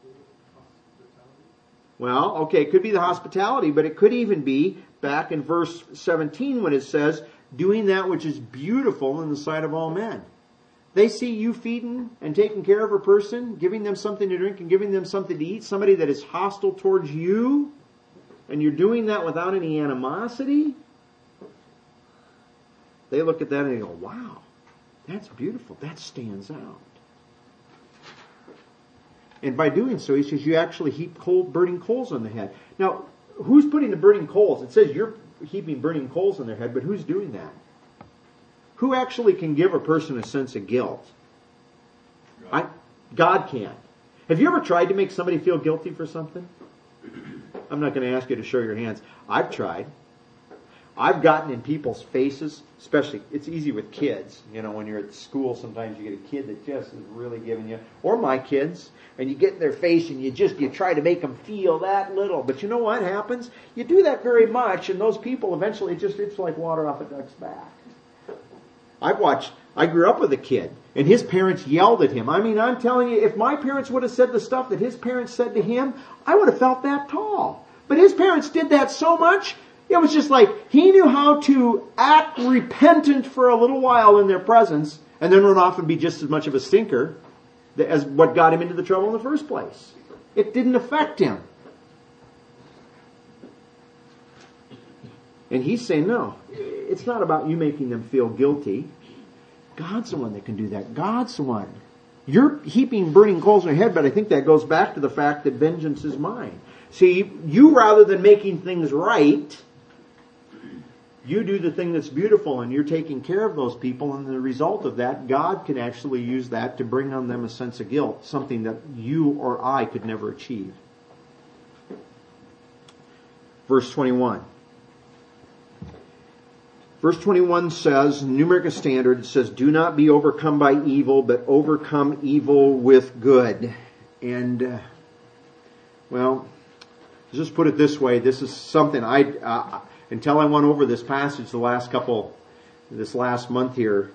Well, okay, it could be the hospitality, but it could even be back in verse 17 when it says, doing that which is beautiful in the sight of all men. They see you feeding and taking care of a person, giving them something to drink and giving them something to eat, somebody that is hostile towards you, and you're doing that without any animosity. They look at that and they go, wow, that's beautiful. That stands out. And by doing so, he says, you actually heap burning coals on the head. Now, who's putting the burning coals? It says you're heaping burning coals on their head, but who's doing that? Who actually can give a person a sense of guilt? God can. Have you ever tried to make somebody feel guilty for something? I'm not going to ask you to show your hands. I've tried. I've gotten in people's faces, especially, it's easy with kids. You know, when you're at school, sometimes you get a kid that just is really giving you, or my kids, and you get in their face and you try to make them feel that little. But you know what happens? You do that very much, and those people eventually it's like water off a duck's back. I grew up with a kid, and his parents yelled at him. I mean, I'm telling you, if my parents would have said the stuff that his parents said to him, I would have felt that tall. But his parents did that so much, it was just like he knew how to act repentant for a little while in their presence and then run off and be just as much of a stinker as what got him into the trouble in the first place. It didn't affect him. And he's saying, no, it's not about you making them feel guilty. God's the one that can do that. God's the one. You're heaping burning coals on your head, but I think that goes back to the fact that vengeance is mine. See, you rather than making things right, you do the thing that's beautiful and you're taking care of those people, and the result of that, God can actually use that to bring on them a sense of guilt, something that you or I could never achieve. Verse 21. Verse 21 says, New American Standard, it says, do not be overcome by evil, but overcome evil with good. And, well, just put it this way, this is something until I went over this passage this last month here,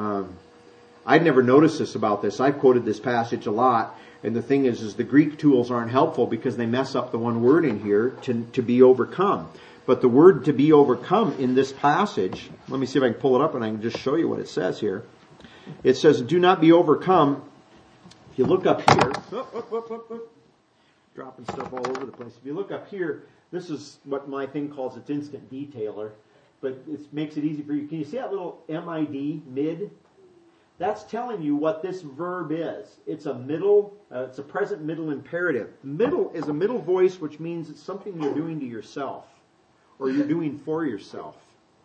I'd never noticed this about this. I've quoted this passage a lot, and the thing is the Greek tools aren't helpful because they mess up the one word in here, to be overcome. But the word to be overcome in this passage, let me see if I can pull it up and I can just show you what it says here. It says, do not be overcome. If you look up here, dropping stuff all over the place. If you look up here, this is what my thing calls its instant detailer, but it makes it easy for you. Can you see that little MID, mid? That's telling you what this verb is. It's it's a present middle imperative. Middle is a middle voice, which means it's something you're doing to yourself, or you're doing for yourself.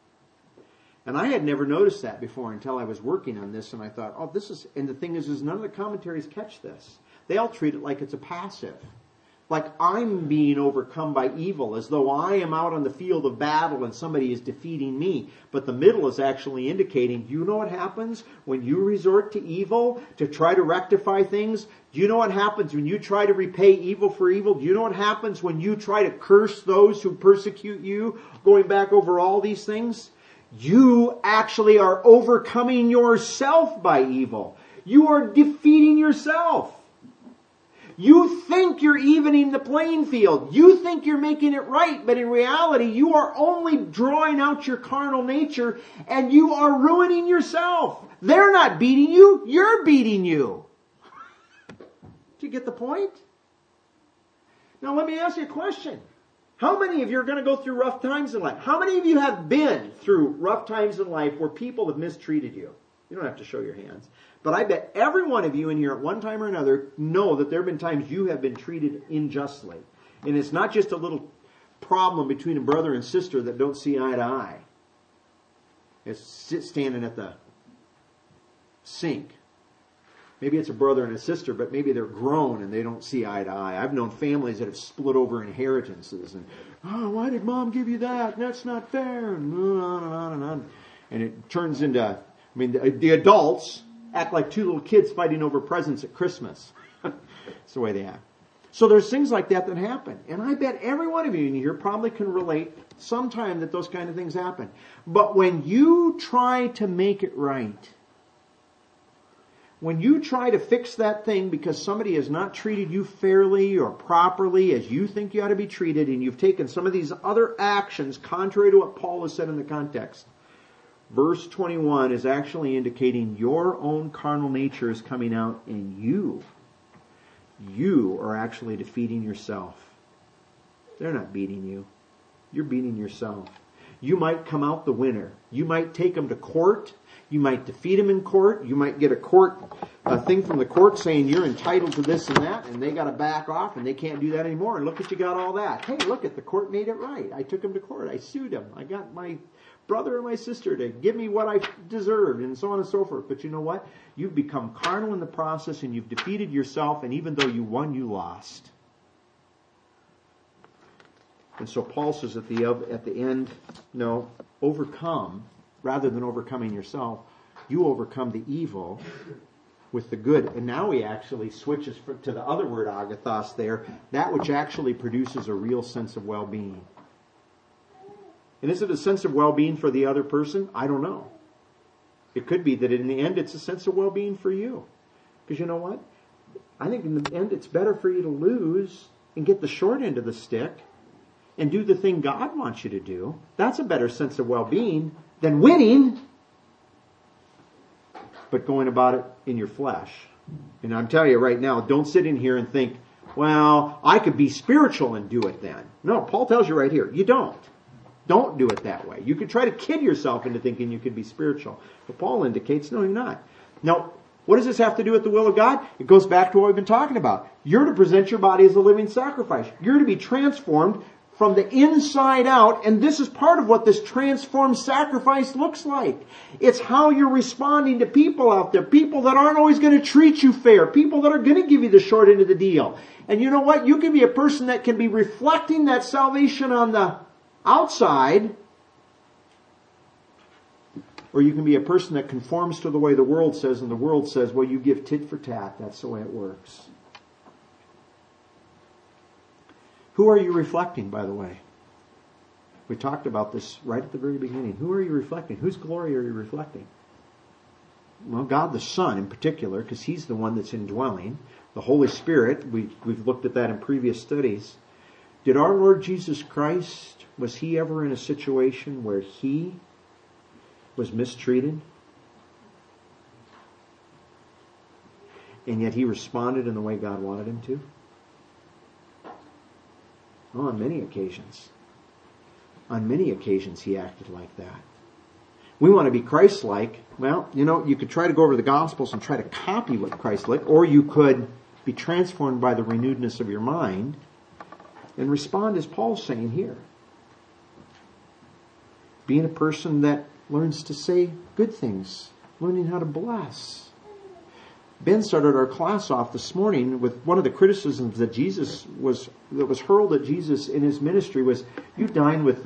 And I had never noticed that before until I was working on this, and I thought, and the thing is none of the commentaries catch this. They all treat it like it's a passive. Like I'm being overcome by evil, as though I am out on the field of battle and somebody is defeating me. But the middle is actually indicating, you know what happens when you resort to evil to try to rectify things? Do you know what happens when you try to repay evil for evil? Do you know what happens when you try to curse those who persecute you? Going back over all these things, you actually are overcoming yourself by evil. You are defeating yourself. You think you're evening the playing field. You think you're making it right, but in reality, you are only drawing out your carnal nature and you are ruining yourself. They're not beating you, you're beating you. Do you get the point? Now let me ask you a question. How many of you are going to go through rough times in life? How many of you have been through rough times in life where people have mistreated you? You don't have to show your hands. But I bet every one of you in here at one time or another know that there have been times you have been treated unjustly. And it's not just a little problem between a brother and sister that don't see eye to eye. It's standing at the sink. Maybe it's a brother and a sister, but maybe they're grown and they don't see eye to eye. I've known families that have split over inheritances and, why did mom give you that? That's not fair. And on and on and on. And it turns into, the adults act like two little kids fighting over presents at Christmas. It's the way they act. So there's things like that happen. And I bet every one of you in here probably can relate sometime that those kind of things happen. But when you try to make it right, when you try to fix that thing because somebody has not treated you fairly or properly as you think you ought to be treated, and you've taken some of these other actions contrary to what Paul has said in the context, verse 21 is actually indicating your own carnal nature is coming out in you. You are actually defeating yourself. They're not beating you. You're beating yourself. You might come out the winner. You might take them to court. You might defeat them in court. You might get a thing from the court saying you're entitled to this and that, and they got to back off and they can't do that anymore. And look at you got all that. Hey, look at the court made it right. I took them to court. I sued them. I got my brother or my sister to give me what I deserved, and so on and so forth. But you know what? You've become carnal in the process, and you've defeated yourself, and even though you won, you lost. And so Paul says at the end, no, overcome, rather than overcoming yourself, you overcome the evil with the good. And now he actually switches to the other word, agathos there, that which actually produces a real sense of well-being. And is it a sense of well-being for the other person? I don't know. It could be that in the end it's a sense of well-being for you. Because you know what? I think in the end it's better for you to lose and get the short end of the stick and do the thing God wants you to do. That's a better sense of well-being than winning, but going about it in your flesh. And I'm telling you right now, don't sit in here and think, well, I could be spiritual and do it then. No, Paul tells you right here, you don't. Don't do it that way. You could try to kid yourself into thinking you could be spiritual. But Paul indicates, no, you're not. Now, what does this have to do with the will of God? It goes back to what we've been talking about. You're to present your body as a living sacrifice. You're to be transformed from the inside out, and this is part of what this transformed sacrifice looks like. It's how you're responding to people out there, people that aren't always going to treat you fair, people that are going to give you the short end of the deal. And you know what? You can be a person that can be reflecting that salvation on the outside, or you can be a person that conforms to the way the world says, and the world says, well, you give tit for tat. That's the way it works. Who are you reflecting, by the way? We talked about this right at the very beginning. Who are you reflecting? Whose glory are you reflecting? Well, God the Son in particular, because He's the one that's indwelling. The Holy Spirit, we've looked at that in previous studies. Did our Lord Jesus Christ, was He ever in a situation where He was mistreated? And yet He responded in the way God wanted Him to? Well, on many occasions. On many occasions He acted like that. We want to be Christ-like. Well, you could try to go over the Gospels and try to copy what Christ-like, or you could be transformed by the renewedness of your mind and respond as Paul's saying here. Being a person that learns to say good things, learning how to bless. Ben started our class off this morning with one of the criticisms that was hurled at Jesus in His ministry was, you dine with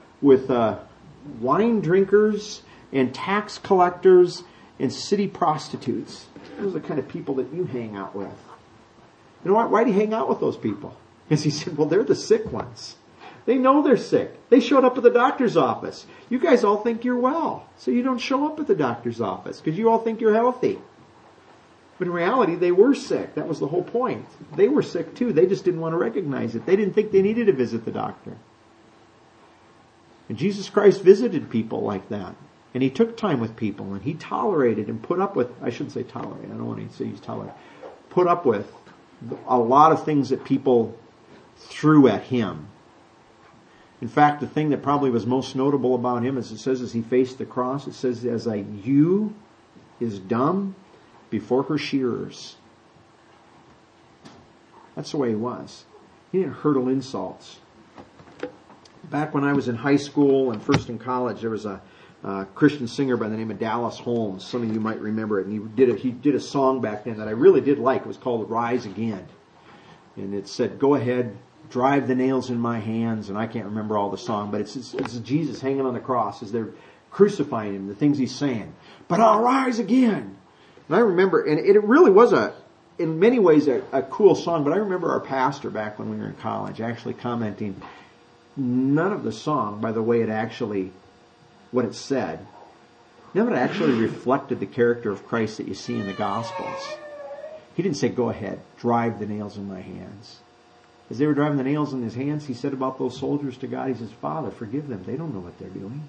wine drinkers and tax collectors and city prostitutes. Those are the kind of people that you hang out with. You know what? Why do you hang out with those people? Because He said, well, they're the sick ones. They know they're sick. They showed up at the doctor's office. You guys all think you're well, so you don't show up at the doctor's office because you all think you're healthy. But in reality, they were sick. That was the whole point. They were sick too. They just didn't want to recognize it. They didn't think they needed to visit the doctor. And Jesus Christ visited people like that. And He took time with people. And He tolerated and put up with, I shouldn't say tolerate, I don't want to say He's tolerate. Put up with a lot of things that people threw at Him. In fact, the thing that probably was most notable about Him, as it says as He faced the cross, it says, as a ewe is dumb before her shearers. That's the way He was. He didn't hurtle insults. Back when I was in high school and first in college, there was a Christian singer by the name of Dallas Holmes. Some of you might remember it. And he did a song back then that I really did like. It was called Rise Again. And it said, go ahead, drive the nails in my hands. And I can't remember all the song, but it's Jesus hanging on the cross as they're crucifying him, the things he's saying. But I'll rise again. And I remember, and it really was in many ways a cool song, but I remember our pastor back when we were in college actually commenting, none of the song, by the way what it said, none of it actually reflected the character of Christ that you see in the Gospels. He didn't say, go ahead, drive the nails in my hands. As they were driving the nails in his hands, he said about those soldiers to God, he says, Father, forgive them. They don't know what they're doing.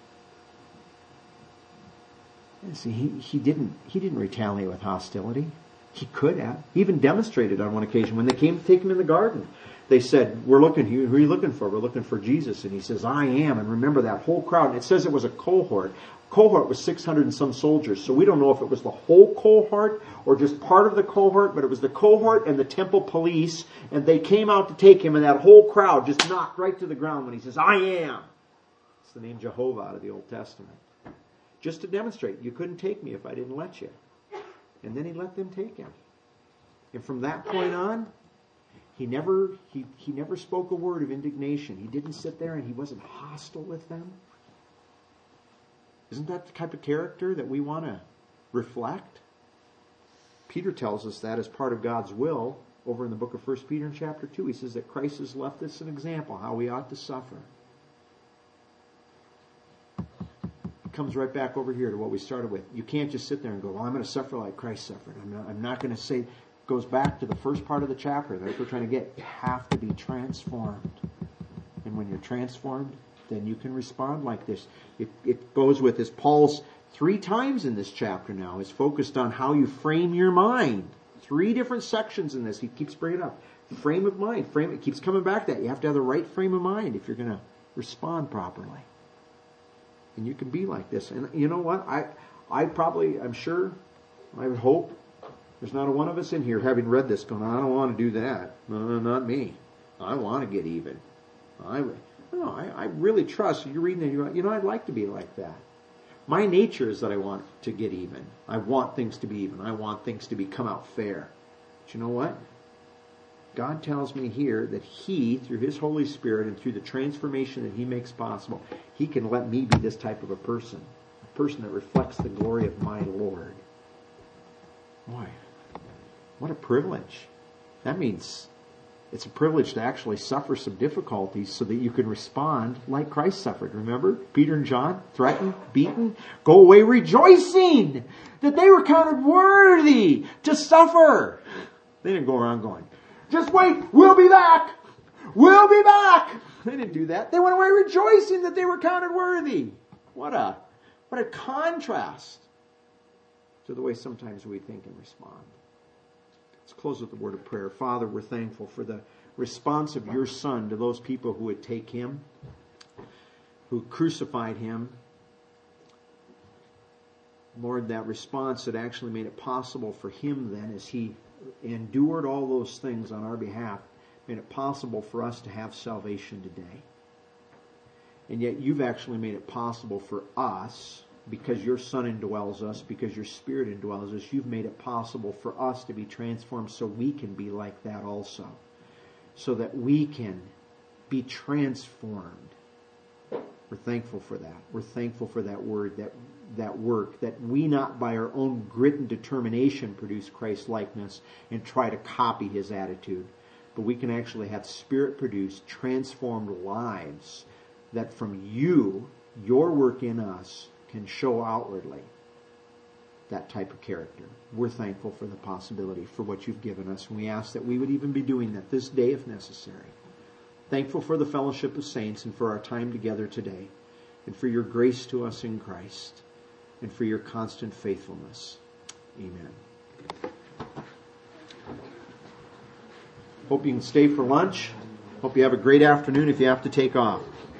And see, he didn't retaliate with hostility. He could have. He even demonstrated on one occasion when they came to take him in the garden. They said, who are you looking for? We're looking for Jesus. And he says, I am. And remember that whole crowd. And it says it was a cohort. Cohort was 600 and some soldiers. So we don't know if it was the whole cohort or just part of the cohort, but it was the cohort and the temple police. And they came out to take him, and that whole crowd just knocked right to the ground when he says, I am. It's the name Jehovah out of the Old Testament. Just to demonstrate, you couldn't take me if I didn't let you. And then he let them take him. And from that point on, he never spoke a word of indignation. He didn't sit there and he wasn't hostile with them. Isn't that the type of character that we want to reflect? Peter tells us that as part of God's will over in the book of 1 Peter in chapter 2. He says that Christ has left us an example how we ought to suffer. It comes right back over here to what we started with. You can't just sit there and go, well, I'm going to suffer like Christ suffered. I'm not going to say... Goes back to the first part of the chapter. That's what we're trying to get. You have to be transformed. And when you're transformed, then you can respond like this. It goes with this. Paul's 3 times in this chapter now is focused on how you frame your mind. 3 different sections in this. He keeps bringing it up. The frame of mind. It keeps coming back to that. You have to have the right frame of mind if you're going to respond properly. And you can be like this. And you know what? I'm sure, I would hope, there's not a one of us in here having read this going, I don't want to do that. No, not me. I want to get even. I really trust you're reading it. I'd like to be like that. My nature is that I want to get even. I want things to be even. I want things to come out fair. But you know what? God tells me here that He, through His Holy Spirit and through the transformation that He makes possible, He can let me be this type of a person that reflects the glory of my Lord. Boy, what a privilege. That means it's a privilege to actually suffer some difficulties so that you can respond like Christ suffered. Remember? Peter and John, threatened, beaten, go away rejoicing that they were counted worthy to suffer. They didn't go around going, just wait, we'll be back. We'll be back. They didn't do that. They went away rejoicing that they were counted worthy. What a contrast to the way sometimes we think and respond. Let's close with the word of prayer. Father, we're thankful for the response of your Son to those people who would take him, who crucified him. Lord, that response that actually made it possible for him then, as he endured all those things on our behalf, made it possible for us to have salvation today. And yet you've actually made it possible for us, because your Son indwells us, because your Spirit indwells us, you've made it possible for us to be transformed so we can be like that also. So that we can be transformed. We're thankful for that. We're thankful for that word, that work, that we not by our own grit and determination produce Christ-likeness and try to copy his attitude, but we can actually have Spirit-produced, transformed lives that from you, your work in us, can show outwardly that type of character. We're thankful for the possibility for what you've given us, and we ask that we would even be doing that this day if necessary. Thankful for the fellowship of saints and for our time together today, and for your grace to us in Christ, and for your constant faithfulness. Amen. Hope you can stay for lunch. Hope you have a great afternoon if you have to take off.